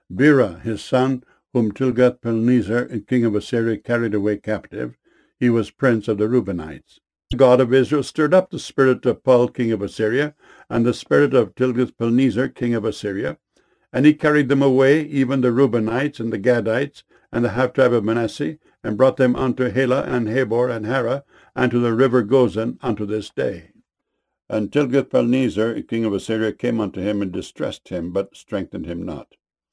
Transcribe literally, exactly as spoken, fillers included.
Bera his son, whom Tilgath-Pilneser, king of Assyria, carried away captive. He was prince of the Reubenites. The God of Israel stirred up the spirit of Pul, king of Assyria, and the spirit of Tilgath-Pilneser, king of Assyria, and he carried them away, even the Reubenites and the Gadites, and the half-tribe of Manasseh, and brought them unto Helah and Habor and Hara, and to the river Gozan unto this day. And Tilgath-Pilneser, king of Assyria, came unto him and distressed him, but strengthened him not.